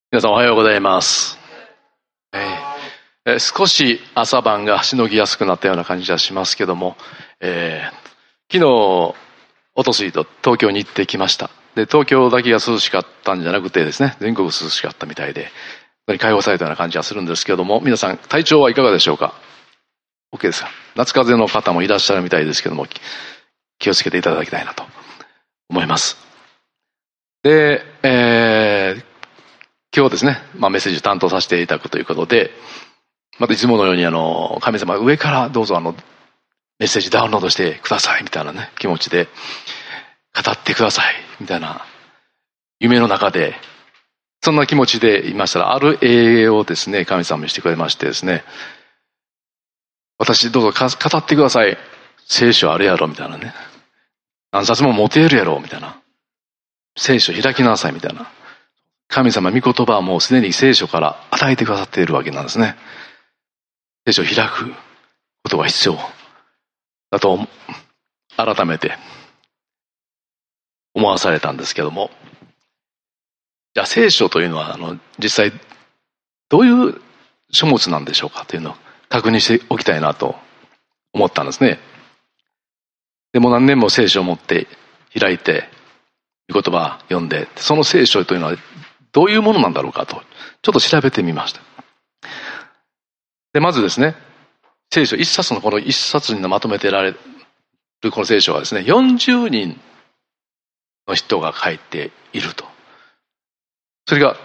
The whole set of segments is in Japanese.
皆さんおはようございます。少し朝晩がしのぎやすくなったような感じがしますけども、昨日、おとついと東京に行ってきました。で、東京だけが涼しかったんじゃなくてですね、全国涼しかったみたいで、解放されたような感じがするんですけども、皆さん体調はいかがでしょうか？ OK ですか？夏風邪の方もいらっしゃるみたいですけども、気をつけていただきたいなと思います。で、今日ですね、メッセージを担当させていただくということで、またいつものように神様上からどうぞメッセージダウンロードしてくださいみたいなね、気持ちで語ってくださいみたいな夢の中で、そんな気持ちでいましたら、ある絵をですね、神様にしてくれましてですね、私どうぞ語ってください。聖書あるやろみたいなね。何冊も持てるやろみたいな。聖書開きなさいみたいな。神様御言葉はもうすでに聖書から与えてくださっているわけなんですね。聖書を開くことが必要だと改めて思わされたんですけども、じゃあ聖書というのは実際どういう書物なんでしょうかというのを確認しておきたいなと思ったんですね。でも何年も聖書を持って開いて御言葉を読んで、その聖書というのはどういうものなんだろうかとちょっと調べてみました。でまずですね、聖書一冊のこの一冊にまとめてられるこの聖書はですね、40人の人が書いていると。それが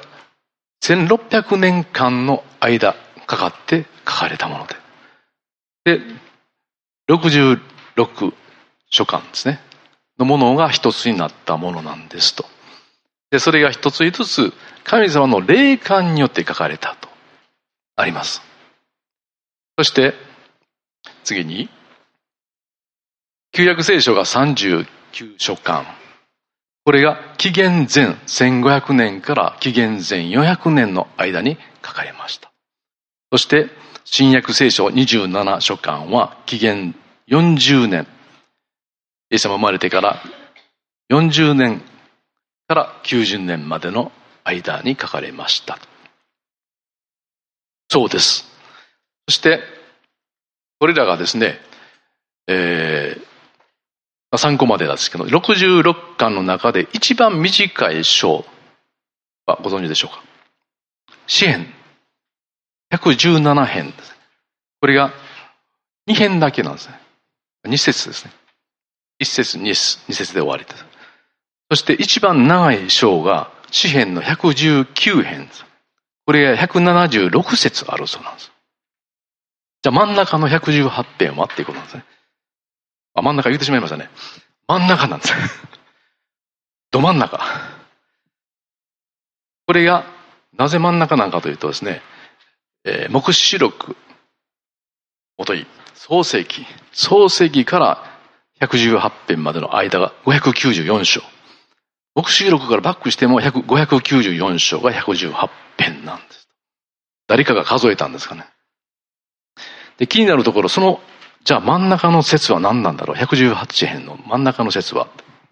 1600年間の間かかって書かれたもので、66書簡ですねのものが一つになったものなんですと。でそれが一つずつ神様の霊感によって書かれたとあります。そして次に旧約聖書が39書簡、これが紀元前1500年から紀元前400年の間に書かれました。そして新約聖書27書簡は紀元40年、イエス様生まれてから40年から90年までの間に書かれました。そうです。そしてこれらがですね、参考までなんですけど、66巻の中で一番短い章はご存知でしょうか？詩編117編です。これが2編だけなんですね。2節ですね。1節2節で終わりです。そして一番長い章が詩編の119編です。これが176節あるそうなんです。じゃあ真ん中の118編はっていうことなんですね。真ん中言ってしまいましたね。真ん中なんです。ど真ん中。これがなぜ真ん中なのかというとですね、黙示録もとい創世記から118編までの間が594章。黙示録からバックしても594章が118編なんです。誰かが数えたんですかね。で、気になるところ、じゃあ真ん中の節は何なんだろう。118編の真ん中の節は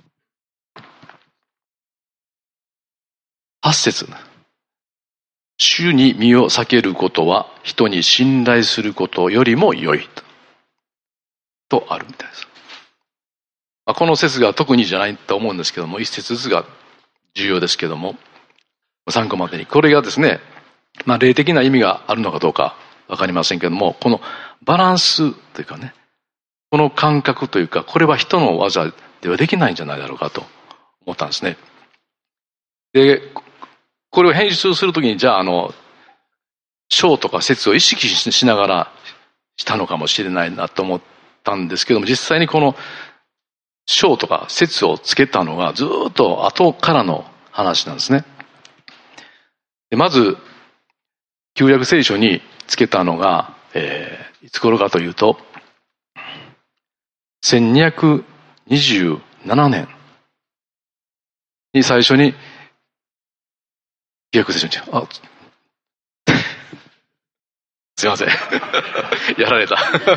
8節。主に身を避けることは人に信頼することよりも良いとあるみたいです。この節が特にじゃないと思うんですけども、一節ずつが重要ですけども、参考までにこれがですね、霊的な意味があるのかどうかわかりませんけども、このバランスというかね、この感覚というか、これは人の技ではできないんじゃないだろうかと思ったんですね。で、これを編集するときに、じゃあ章とか節を意識しながらしたのかもしれないなと思ったんですけども、実際にこの章とか節をつけたのがずっと後からの話なんですね。でまず旧約聖書につけたのが、いつ頃かというと1227年に最初に旧約聖書にすいません。やられた。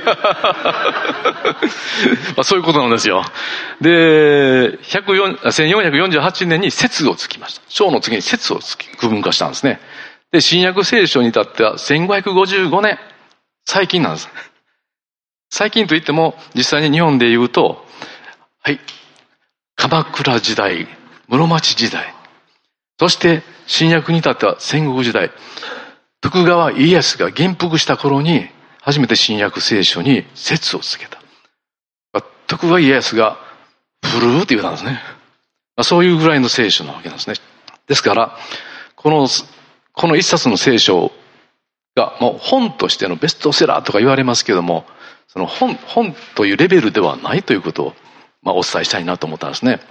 そういうことなんですよ。で、1448年に節をつきました。章の次に節をつき、区分化したんですね。で、新約聖書に至っては1555年。最近なんです。最近といっても、実際に日本で言うと、はい、鎌倉時代、室町時代、そして新約に至っては戦国時代、徳川家康が元服した頃に、初めて新約聖書に節をつけた。徳川家康が古ーって言うたんですね。そういうぐらいの聖書なわけなんですね。ですから、この一冊の聖書が、もう本としてのベストセラーとか言われますけども、その本というレベルではないということを、お伝えしたいなと思ったんですね。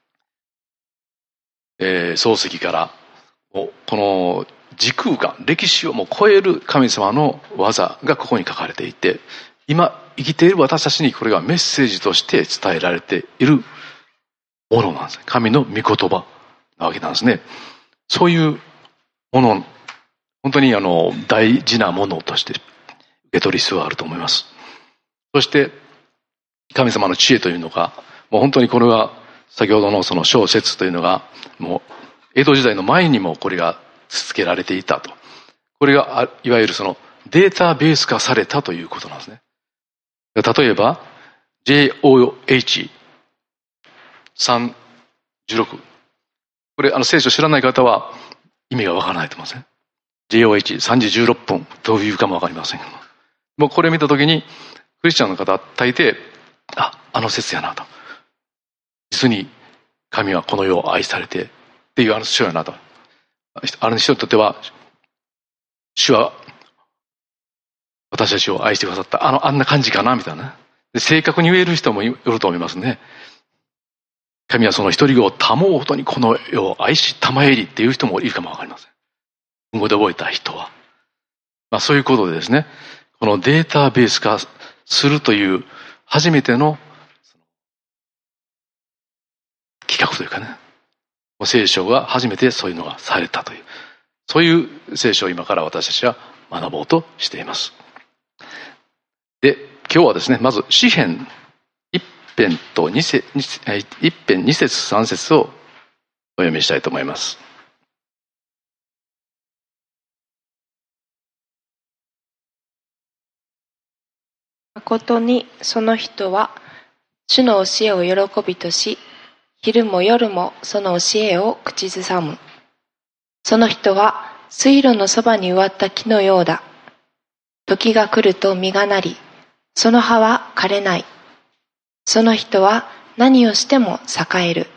漱石から、この時空間、歴史をも超える神様の技がここに書かれていて、今生きている私たちにこれがメッセージとして伝えられているものなんです。神の御言葉なわけなんですね。そういうもの、本当に大事なものとして受け取る必要があると思います。そして神様の知恵というのが、もう本当にこれは先ほどのその小説というのが、もう江戸時代の前にもこれが続けられていたと。これがいわゆるそのデータベース化されたということなんですね。例えば JOH316、これ聖書知らない方は意味がわからないと思いますね。JOH3 時16分どういうかもわかりません。もうこれ見たときにクリスチャンの方大抵、あの説やなと。実に神はこの世を愛されてっていう主やなと。あの人にとっては、主は私たちを愛してくださった。あんな感じかなみたいな。で、正確に言える人もいると思いますね。神はその一人子を賜うほどにこの世を愛し、賜えりっていう人もいるかもわかりません。文語で覚えた人は。そういうことでですね、このデータベース化するという初めての企画というかね、聖書が初めてそういうのがされたという、そういう聖書を今から私たちは学ぼうとしています。で、今日はですね、まず詩編1編と1編2節3節をお読みしたいと思います。 誠にその人は主の教えを喜びとし、昼も夜もその教えを口ずさむ。その人は水路のそばに植わった木のようだ。時が来ると実がなり、その葉は枯れない。その人は何をしても栄える。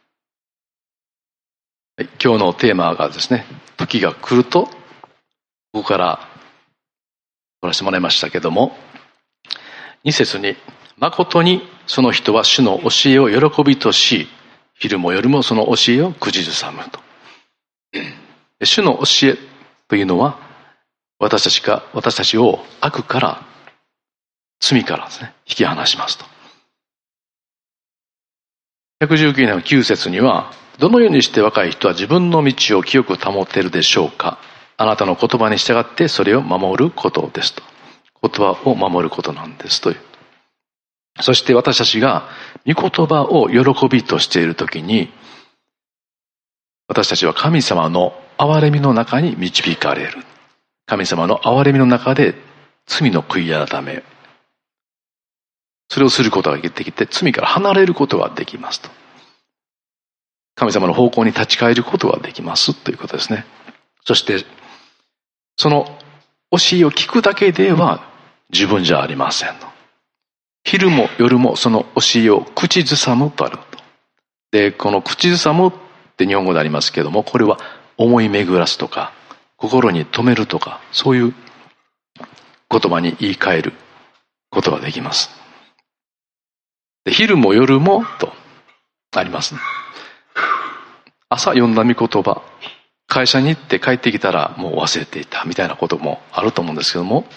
今日のテーマがですね、時が来ると、ここから取らせてもらいましたけども、2節に、誠にその人は主の教えを喜びとし、昼も夜もその教えを口ずさむと。主の教えというのは、私たちを悪から、罪からですね、引き離しますと。119年の9節には、どのようにして若い人は自分の道を清く保てるでしょうか。あなたの言葉に従ってそれを守ることですと。言葉を守ることなんですという。そして私たちが御言葉を喜びとしているときに、私たちは神様の憐れみの中に導かれる。神様の憐れみの中で罪の悔い改め、それをすることができて、罪から離れることができますと。神様の方向に立ち返ることができますということですね。そして、その教えを聞くだけでは十分じゃありません。昼も夜もその教えを口ずさむとあると。で、この口ずさむって日本語でありますけれども、これは思い巡らすとか、心に留めるとか、そういう言葉に言い換えることができます。で、昼も夜もとあります。朝読んだ御言葉、会社に行って帰ってきたらもう忘れていたみたいなこともあると思うんですけども、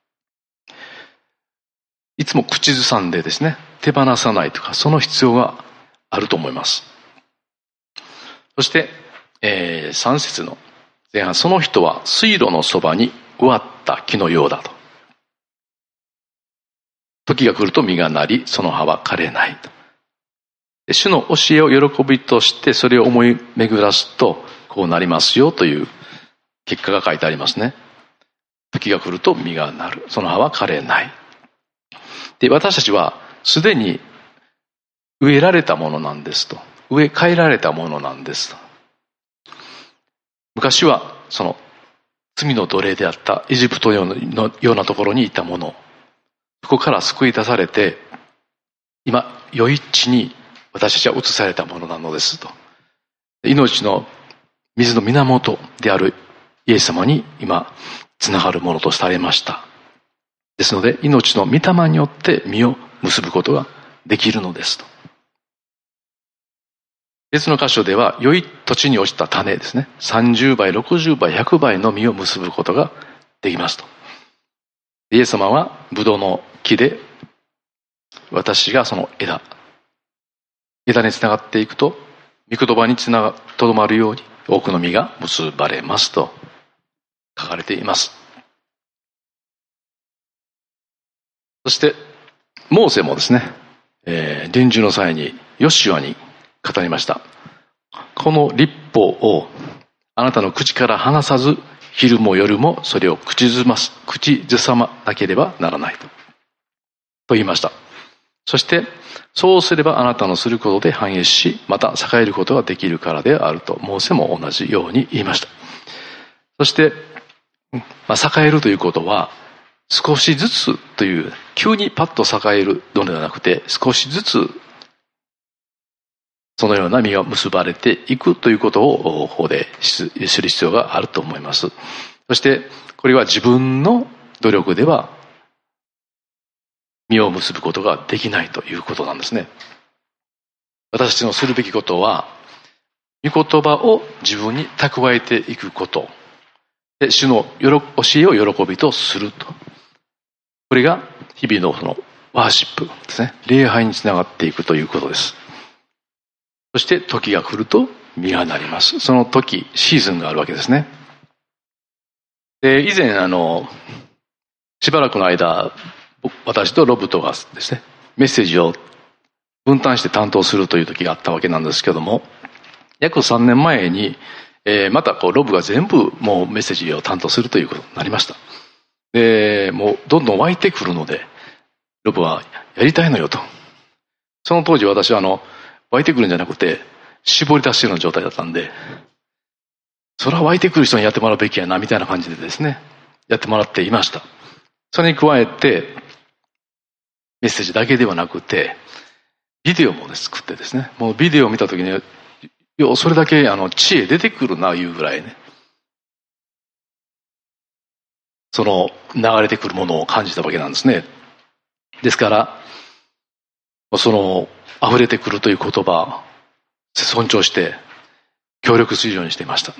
いつも口ずさんでですね、手放さないとか、その必要があると思います。そして、3節の前半、その人は水路のそばに終わった木のようだと。時が来ると実がなり、その葉は枯れないと。主の教えを喜びとしてそれを思い巡らすとこうなりますよという結果が書いてありますね。時が来ると実がなる。その葉は枯れない。で、私たちはすでに植えられたものなんですと。植え替えられたものなんですと。昔はその罪の奴隷であったエジプトのようなところにいたもの、そこから救い出されて、今、良い地に私たちは移されたものなのですと。命の水の源であるイエス様に今、つながるものとされました。ですので、命の御霊によって実を結ぶことができるのですと。別の箇所では、良い土地に落ちた種ですね。30倍、60倍、100倍の実を結ぶことができますと。イエス様はブドウの木で、私がその枝につながっていくと、御言葉にとどまるように多くの実が結ばれますと書かれています。そして、モーセもですね、臨終の際にヨシュアに語りました。この律法をあなたの口から離さず、昼も夜もそれを口ずさまなければならないと言いました。そして、そうすればあなたのすることで繁栄し、また栄えることができるからであると、モーセも同じように言いました。そして、栄えるということは、少しずつという、急にパッと栄えるのではなくて、少しずつ、そのような実が結ばれていくということを、ここでする必要があると思います。そして、これは自分の努力では、実を結ぶことができないということなんですね。私たちのするべきことは、御言葉を自分に蓄えていくこと。で、主の教えを喜びとすると。これが日々のそのワーシップですね。礼拝につながっていくということです。そして時が来ると実がなります。その時、シーズンがあるわけですね。で、以前しばらくの間、私とロブとがですね、メッセージを分担して担当するという時があったわけなんですけども、約3年前に、またロブが全部もうメッセージを担当するということになりました。で、もうどんどん湧いてくるので、ロブはやりたいのよと。その当時私は湧いてくるんじゃなくて、絞り出しているような状態だったんで、それは湧いてくる人にやってもらうべきやな、みたいな感じでですね、やってもらっていました。それに加えて、メッセージだけではなくて、ビデオも作ってですね、もうビデオを見たときに、それだけ知恵出てくるな、いうぐらいね、その流れてくるものを感じたわけなんですね。ですから、その溢れてくるという言葉、尊重して、協力するようにしていました。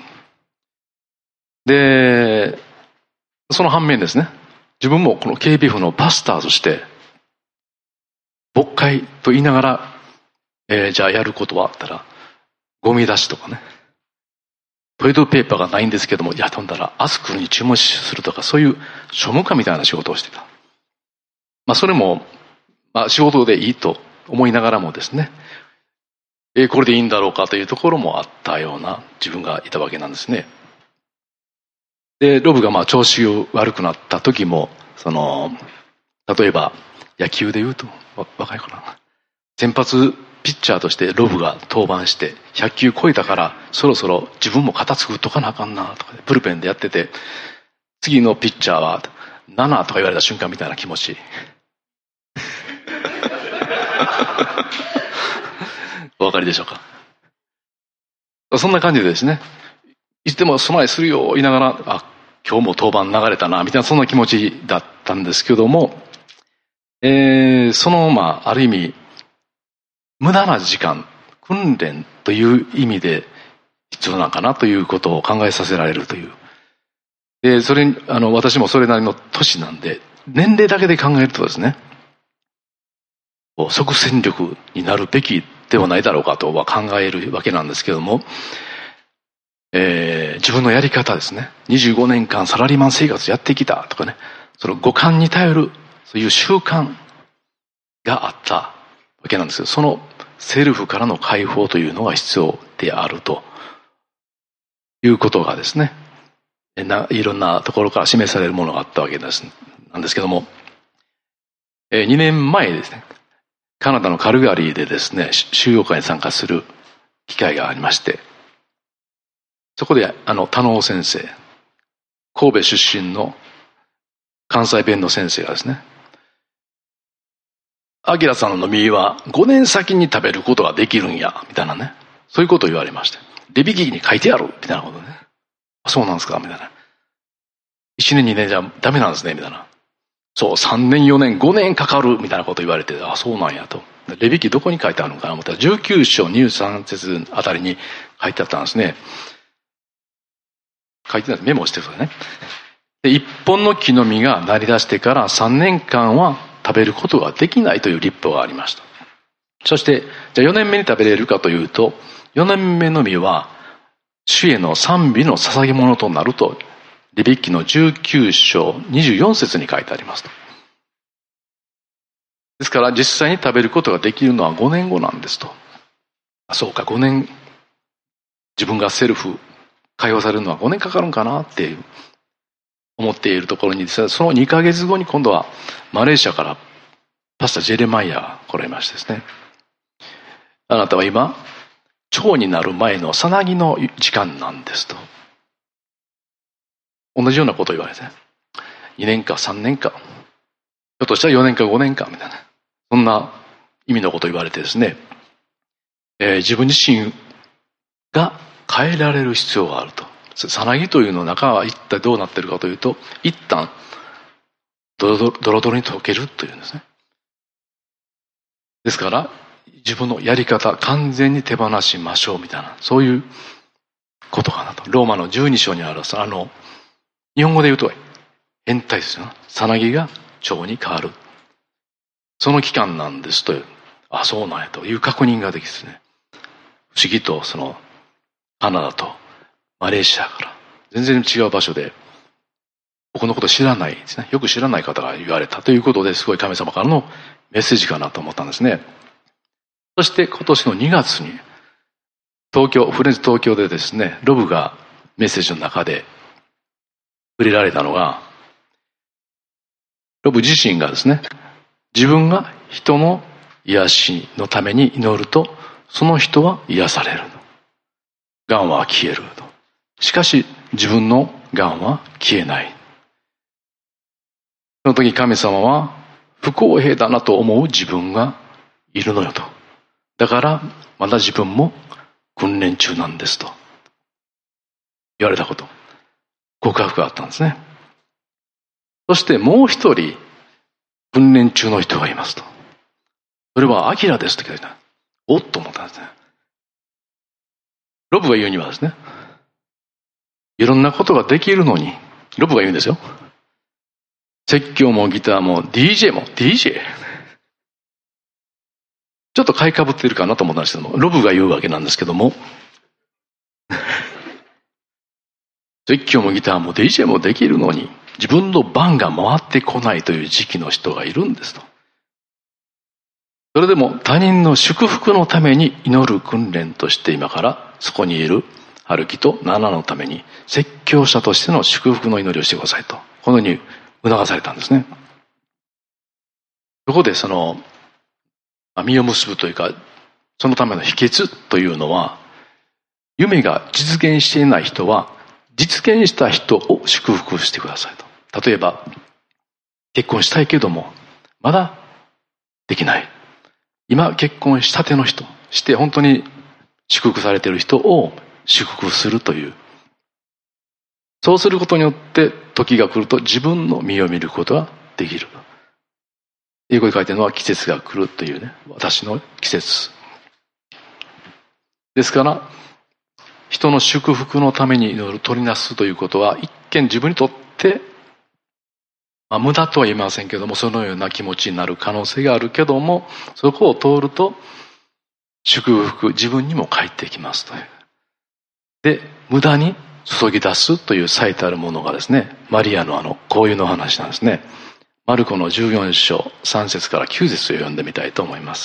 で、その反面ですね、自分もこの KBF のパスターとして、牧会と言いながら、じゃあやることはあったら、ゴミ出しとかね、トイレットペーパーがないんですけども、飛んだらアスクルに注文するとか、そういう庶務課みたいな仕事をしてた。それも、仕事でいいと思いながらもですね、これでいいんだろうかというところもあったような自分がいたわけなんですね。で、ロブが調子悪くなった時も、例えば野球で言うと、若いかな。先発ピッチャーとしてロブが登板して100球超えたからそろそろ自分も肩作っとかなあかんなとか、ブルペンでやってて、次のピッチャーは7とか言われた瞬間みたいな気持ち。お分かりでしょうか。そんな感じでですね、いつでも備えするよ言いながら、今日も登板流れたなみたいな、そんな気持ちだったんですけども、ある意味無駄な時間、訓練という意味で必要なのかなということを考えさせられるという。で、私もそれなりの年なんで、年齢だけで考えるとですね、即戦力になるべきではないだろうかとは考えるわけなんですけども、 自分のやり方ですね。25年間サラリーマン生活やってきたとかね。その五感に頼る、そういう習慣があったわけなんですけど、そのセルフからの解放というのが必要であるということがですね、いろんなところから示されるものがあったわけなんですけども、2年前ですね、カナダのカルガリーでですね、修行会に参加する機会がありまして、そこで田能先生、神戸出身の関西弁の先生がですね、アキラさんの実は5年先に食べることができるんや、みたいなね、そういうことを言われまして、レビ記に書いてある、みたいなことね。そうなんですかみたいな。1年2年じゃダメなんですねみたいな。そう、3年4年5年かかるみたいなこと言われて、あ、そうなんやと。レビ記どこに書いてあるのかな思ったら、19章23節あたりに書いてあったんですね。書いてない、メモしてくださいね。で、一本の木の実がなり出してから3年間は食べることができないという立法がありました。そして、じゃあ4年目に食べれるかというと、4年目の実は主への賛美の捧げ物となると、レビ記の19章24節に書いてありますと。ですから実際に食べることができるのは5年後なんですと。そうか、5年、自分がセルフ解放されるのは5年かかるんかなって思っているところに、その2ヶ月後に今度はマレーシアからパスタジェレマイヤが来られましてですね、あなたは今蝶になる前のさなぎの時間なんですと。同じようなことを言われて、2年か3年か、ひょっとしたら4年か5年かみたいな、そんな意味のことを言われてですね、自分自身が変えられる必要があると。さなぎというの中は一体どうなっているかというと、一旦ドロドロに溶けるというんですね。ですから自分のやり方完全に手放しましょうみたいな、そういうことかなと。ローマの12章にある日本語で言うと変態ですよ。さなぎが蝶に変わる、その期間なんですという、あ、そうなんやという確認ができですね、不思議とそのカナダとマレーシアから全然違う場所で僕のこと知らないですね、よく知らない方が言われたということで、すごい神様からのメッセージかなと思ったんですね。そして今年の2月にフレンズ東京でですね、ロブがメッセージの中で触れられたのが、ロブ自身がですね、自分が人の癒しのために祈るとその人は癒される、癌は消えると。しかし自分の癌は消えない。その時神様は不公平だなと思う自分がいるのよと。だからまだ自分も訓練中なんですと言われたこと、告白があったんですね。そしてもう一人訓練中の人がいますと。それはアキラですと聞いた。おっと思ったんですね。ロブが言うにはですね、いろんなことができるのに、ロブが言うんですよ、説教もギターも DJ も DJ、 ちょっと買いかぶっているかなと思ったんですけども、ロブが言うわけなんですけども説教もギターも DJ もできるのに自分の番が回ってこないという時期の人がいるんですと。それでも他人の祝福のために祈る訓練として、今からそこにいる春樹とナナのために説教者としての祝福の祈りをしてくださいと、このように促されたんですね。そこで実を結ぶというか、そのための秘訣というのは、夢が実現していない人は実現した人を祝福してくださいと。例えば結婚したいけどもまだできない、今結婚したての人、して本当に祝福されている人を祝福するという、そうすることによって時が来ると自分の身を見ることができる。英語で書いてるのは季節が来るというね、私の季節ですから、人の祝福のために祈る、取りなすということは一見自分にとって無駄とは言いませんけども、そのような気持ちになる可能性があるけども、そこを通ると祝福、自分にも返ってきますという。 で、無駄に注ぎ出すという最たるものがですね、マリアの香油の話なんですね。マルコの14章3節から9節を読んでみたいと思います。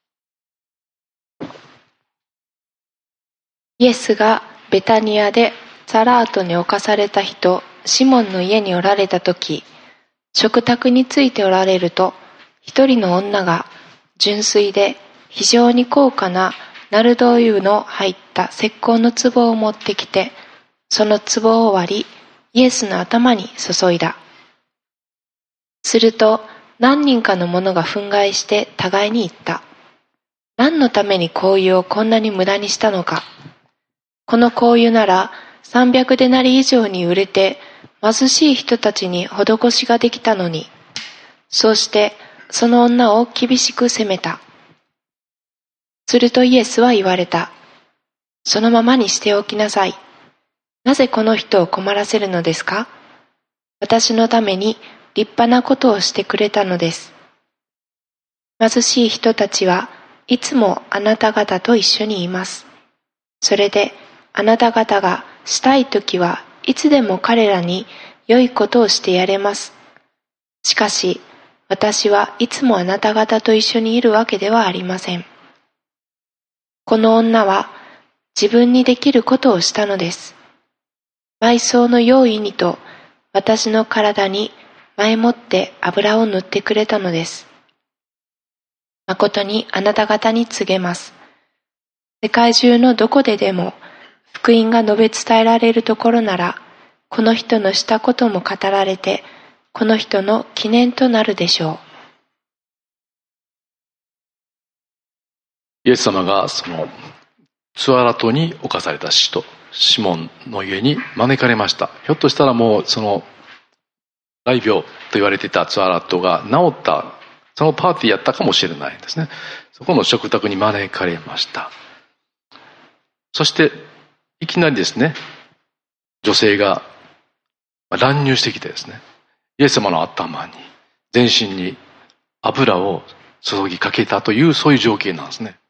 イエスがベタニアでザラートに侵された人、シモンの家におられたとき、食卓についておられると、一人の女が純粋で非常に高価なナルド油の入った石膏の壺を持ってきて、その壺を割り、イエスの頭に注いだ。すると、何人かの者が憤慨して互いに言った。何のために香油をこんなに無駄にしたのか。この香油なら300デナリ以上に売れて、貧しい人たちに施しができたのに。そうして、その女を厳しく責めた。するとイエスは言われた。そのままにしておきなさい。なぜこの人を困らせるのですか？私のために立派なことをしてくれたのです。貧しい人たちはいつもあなた方と一緒にいます。それであなた方がしたいときはいつでも彼らに良いことをしてやれます。しかし私はいつもあなた方と一緒にいるわけではありません。この女は自分にできることをしたのです。埋葬の用意にと私の体に前もって油を塗ってくれたのです。誠にあなた方に告げます。世界中のどこででも福音が述べ伝えられるところなら、この人のしたことも語られて、この人の記念となるでしょう。イエス様がそのツアラトに侵された人、シモンの家に招かれました。ひょっとしたらもうその大病と言われていたツアラトが治った、そのパーティーやったかもしれないですね。そこの食卓に招かれました。そしていきなりですね、女性が乱入してきてですね、イエス様の頭に、全身に油を注ぎかけたという、そういう情景なんですね。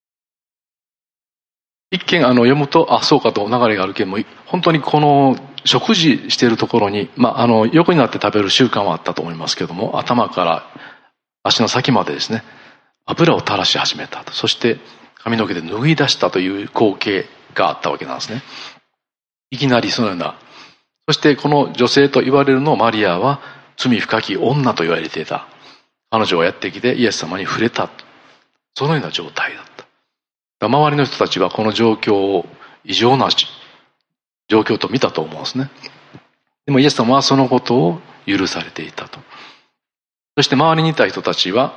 一見読むと、そうかと流れがあるけども、本当にこの食事しているところに、横になって食べる習慣はあったと思いますけども、頭から足の先までですね、油を垂らし始めたと。そして髪の毛で脱ぎ出したという光景があったわけなんですね。いきなりそのような。そしてこの女性と言われるのをマリアは罪深き女と言われていた。彼女がやってきてイエス様に触れた。そのような状態だった。周りの人たちはこの状況を異常な状況と見たと思うんですね。でもイエス様はそのことを許されていたと。そして周りにいた人たちは、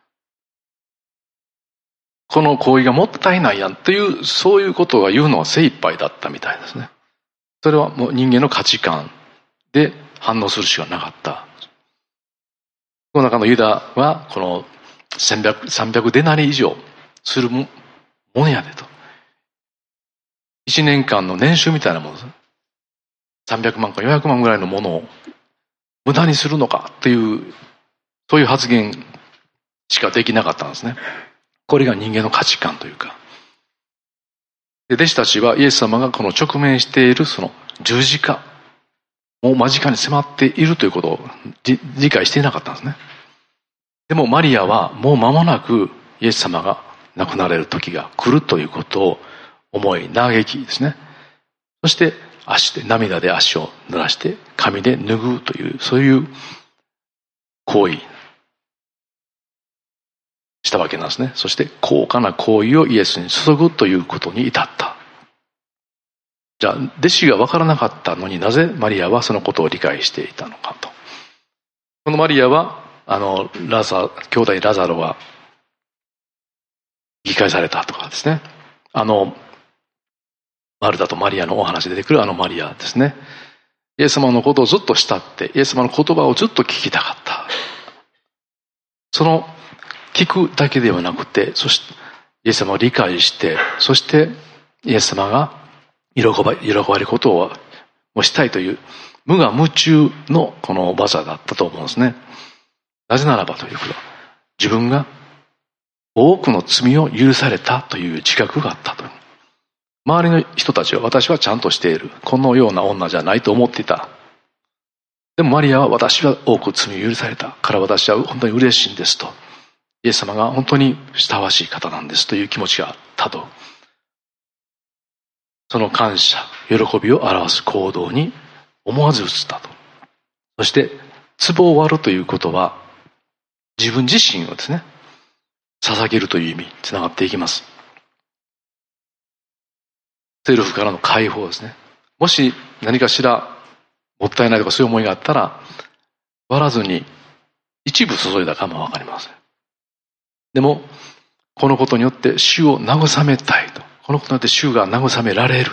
この行為がもったいないやんという、そういうことが言うのは精一杯だったみたいですね。それはもう人間の価値観で反応するしかなかった。この中のユダは、この300デナリ以上するものやでと。1年間の年収みたいなものです。300万か400万ぐらいのものを無駄にするのかという、そういう発言しかできなかったんですね。これが人間の価値観というか。で、弟子たちはイエス様がこの直面しているその十字架、もう間近に迫っているということを理解していなかったんですね。でもマリアはもう間もなくイエス様が亡くなれる時が来るということを思い嘆きですね。そして涙で足を濡らして髪で拭うという、そういう行為したわけなんですね。そして高価な行為をイエスに注ぐということに至った。じゃあ弟子が分からなかったのになぜマリアはそのことを理解していたのかと。このマリアは兄弟ラザロは生き返されたとかですね。マルタとマリアのお話で出てくるマリアですね。イエス様のことをずっと慕って、イエス様の言葉をずっと聞きたかった。その聞くだけではなくて、そしてイエス様を理解して、そしてイエス様が喜ばれることをしたいという無我夢中のこの技だったと思うんですね。なぜならばということは、自分が多くの罪を許されたという自覚があったと。 周りの人たちは私はちゃんとしている。このような女じゃないと思っていた。でもマリアは私は多く罪を許されたから私は本当に嬉しいんですと。イエス様が本当にふさわしい方なんですという気持ちがあったと。その感謝、喜びを表す行動に思わず移ったと。そして、壺を割るということは、自分自身をですね、捧げるという意味につながっていきます。セルフからの解放ですね。もし何かしらもったいないとかそういう思いがあったら、割らずに一部注いだかもわかりません。でも、このことによって主を慰めたいと。このことによって主が慰められる。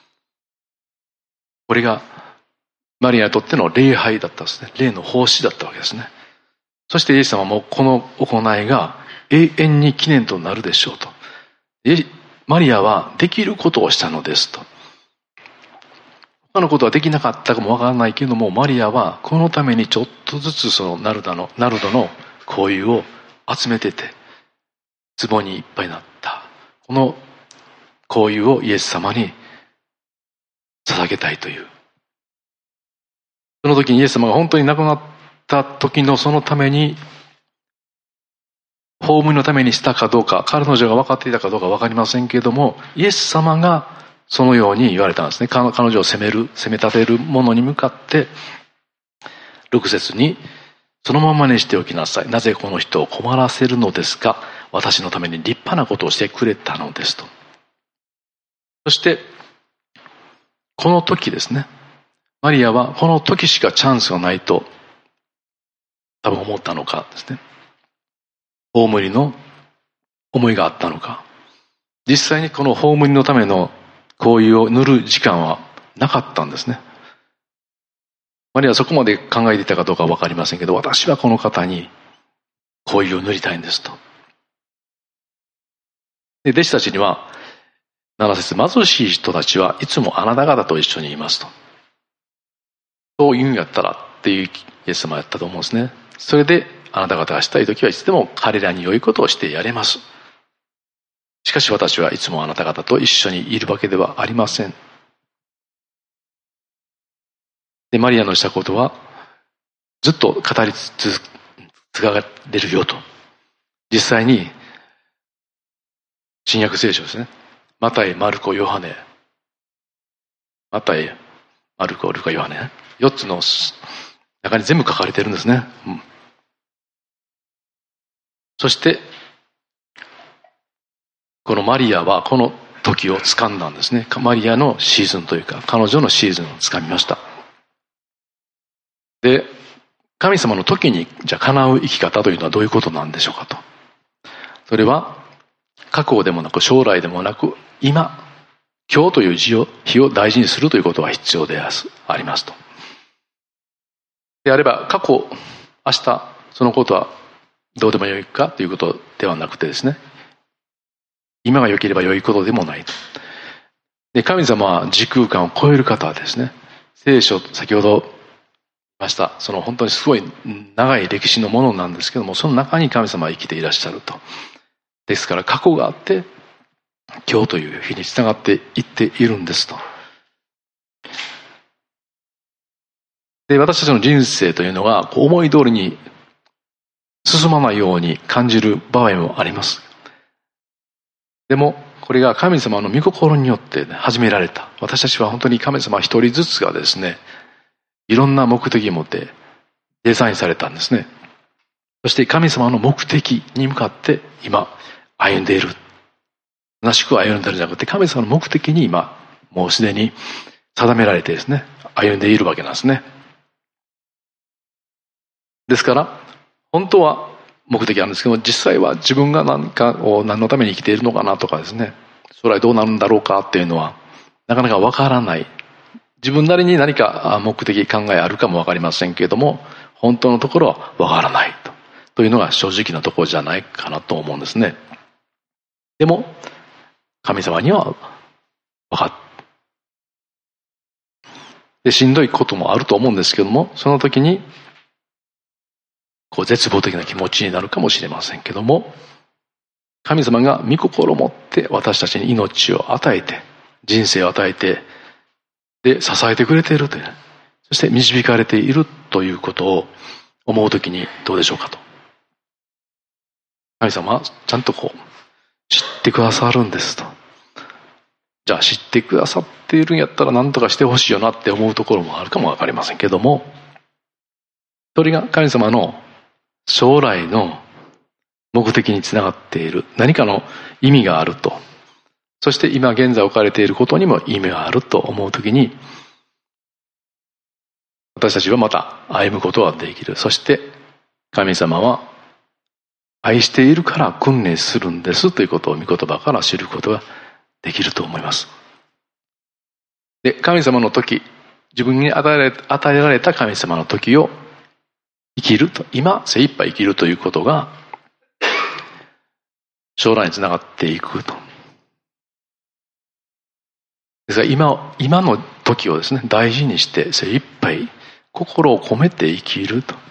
これがマリアにとっての礼拝だったんですね。礼の奉仕だったわけですね。そしてイエス様もこの行いが永遠に記念となるでしょうと。マリアはできることをしたのですと。他のことはできなかったかもわからないけれども、マリアはこのためにちょっとずつそのナルドの香油を集めてて、壺にいっぱいになった。この香油をイエス様に捧げたいという。その時にイエス様が本当に亡くなった時のそのために、葬りのためにしたかどうか、彼女が分かっていたかどうか分かりませんけれども、イエス様がそのように言われたんですね。彼女を責め立てる者に向かって、6節に、そのままにしておきなさい。なぜこの人を困らせるのですか。私のために立派なことをしてくれたのですと。そして、この時ですね。マリアはこの時しかチャンスがないと多分思ったのかですね。葬りの思いがあったのか。実際にこの葬りのための香油を塗る時間はなかったんですね。マリアはそこまで考えていたかどうかは分かりませんけど、私はこの方に香油を塗りたいんですと。で、弟子たちには、7節、貧しい人たちはいつもあなた方と一緒にいますと。そういうんやったらっていうイエス様やったと思うんですね。それであなた方がしたいときはいつでも彼らに良いことをしてやれます。しかし私はいつもあなた方と一緒にいるわけではありません。で、マリアのしたことはずっと語り継がれるよと。実際に新約聖書ですね。マタイ、マルコ、ヨハネ。マタイ、マルコ、ルカ、ヨハネ。4つの中に全部書かれてるんですね。そして、このマリアはこの時を掴んだんですね。マリアのシーズンというか、彼女のシーズンを掴みました。で、神様の時に、じゃあ叶う生き方というのはどういうことなんでしょうかと。それは、過去でもなく将来でもなく、今日という日を大事にするということが必要でありますと。であれば、過去、明日、そのことはどうでもよいかということではなくてですね、今が良ければ良いことでもないと。で、神様は時空間を超える方ですね。聖書、先ほど言いました、その本当にすごい長い歴史のものなんですけども、その中に神様は生きていらっしゃると。ですから過去があって、今日という日につながっていっているんですと。で、私たちの人生というのが思い通りに進まないように感じる場合もあります。でも、これが神様の御心によって始められた。私たちは本当に神様一人ずつがですね、いろんな目的を持ってデザインされたんですね。そして神様の目的に向かって今歩んでいる。虚しく歩んでいるんじゃなくて、神様の目的に今もうすでに定められてですね、歩んでいるわけなんですね。ですから、本当は目的あるんですけども、実際は自分が何のために生きているのかなとかですね、将来どうなるんだろうかっていうのは、なかなかわからない。自分なりに何か目的考えあるかもわかりませんけれども、本当のところはわからないというのが正直なところじゃないかなと思うんですね。でも、神様には分かって、しんどいこともあると思うんですけども、その時に、絶望的な気持ちになるかもしれませんけども、神様が御心を持って私たちに命を与えて、 人生を与えて、で、支えてくれているという、そして導かれているということを思うときにどうでしょうかと。神様はちゃんと知ってくださるんですと。じゃあ知ってくださっているんやったら何とかしてほしいよなって思うところもあるかもわかりませんけども、それが神様の将来の目的につながっている何かの意味があると、そして今現在置かれていることにも意味があると思うときに、私たちはまた歩むことができる。そして神様は愛しているから訓練するんですということを御言葉から知ることができると思います。で、神様の時、自分に与えられた神様の時を生きると、今精一杯生きるということが将来につながっていくと。ですから今の時をですね、大事にして精一杯心を込めて生きると。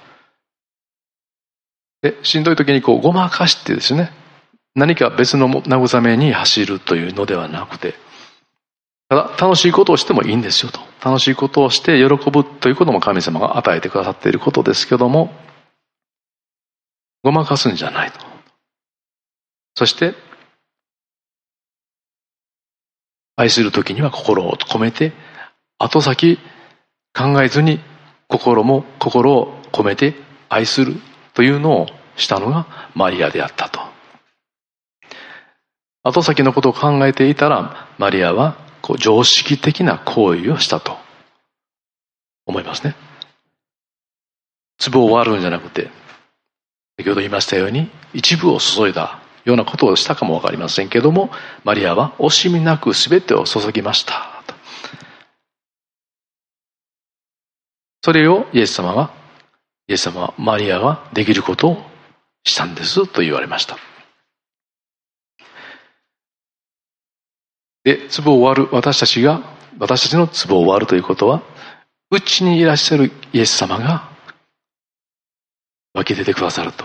で、しんどい時にごまかしてですね、何か別の慰めに走るというのではなくて、ただ楽しいことをしてもいいんですよと。楽しいことをして喜ぶということも神様が与えてくださっていることですけども、ごまかすんじゃないと。そして愛する時には心を込めて、後先考えずに心を込めて愛するというのをしたのがマリアであったと。後先のことを考えていたら、マリアは常識的な行為をしたと思いますね。壺を割るんじゃなくて、先ほど言いましたように一部を注いだようなことをしたかもわかりませんけども、マリアは惜しみなく全てを注ぎましたと。それをイエス様はマリアができることをしたんですと言われました。で、壺を割る、私たちの壺を割るということは、うちにいらっしゃるイエス様が湧き出てくださると。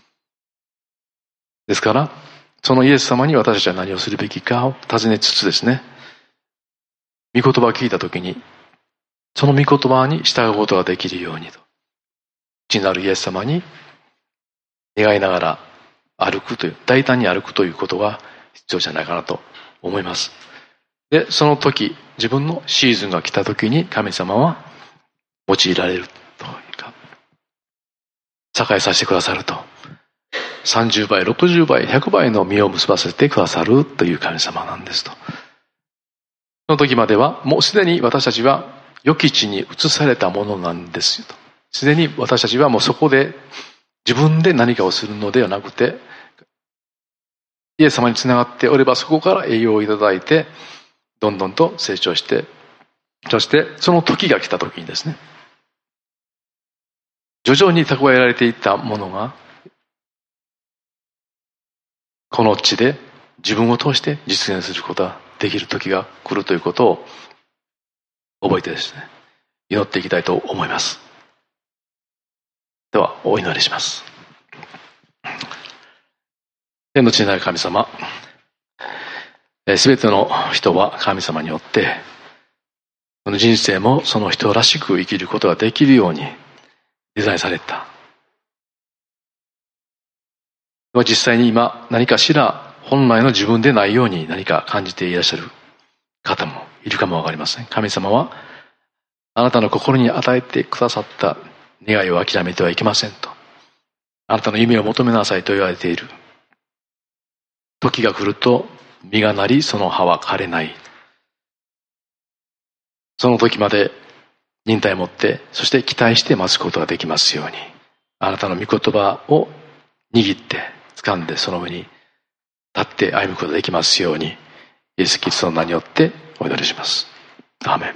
ですから、そのイエス様に私たちは何をするべきかを尋ねつつですね、御言葉を聞いたときに、その御言葉に従うことができるようにと。父なるイエス様に願いながら歩くという、大胆に歩くということが必要じゃないかなと思います。で、その時、自分のシーズンが来た時に神様は用いられるというか、栄えさせてくださると。30倍、60倍、100倍の実を結ばせてくださるという神様なんですと。その時まではもうすでに私たちは良き地に移されたものなんですよと。すでに私たちはもうそこで自分で何かをするのではなくて、イエス様につながっておればそこから栄養をいただいてどんどんと成長して、そしてその時が来た時にですね、徐々に蓄えられていったものがこの地で自分を通して実現することができる時が来るということを覚えてですね、祈っていきたいと思います。ではお祈りします。天の父なる神様、すべての人は神様によってこの人生もその人らしく生きることができるようにデザインされた。実際に今何かしら本来の自分でないように何か感じていらっしゃる方もいるかもわかりません。神様はあなたの心に与えてくださった願いを諦めてはいけませんと。あなたの夢を求めなさいと言われている。時が来ると実がなりその葉は枯れない。その時まで忍耐を持って、そして期待して待つことができますように、あなたの御言葉を握って掴んでその上に立って歩むことができますように、イエス・キリストの名によってお祈りします。アーメン。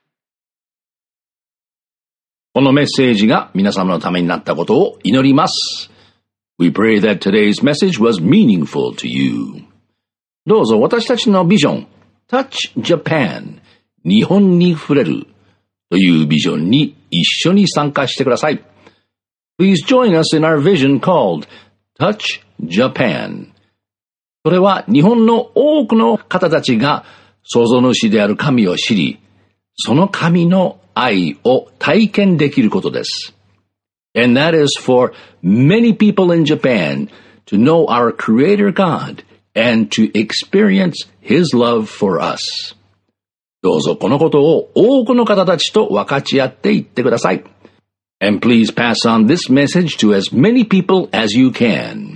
このメッセージが皆様のためになったことを祈ります。We pray that today's message was meaningful to you. どうぞ私たちのビジョン、Touch Japan、日本に触れるというビジョンに一緒に参加してください。Please join us in our vision called Touch Japan. それは日本の多くの方たちが創造主である神を知り、その神の愛を体験できることです。And that is for many people in Japan to know our Creator God and to experience His love for us. どうぞこのことを多くの方たちと分かち合っていってください。And please pass on this message to as many people as you can.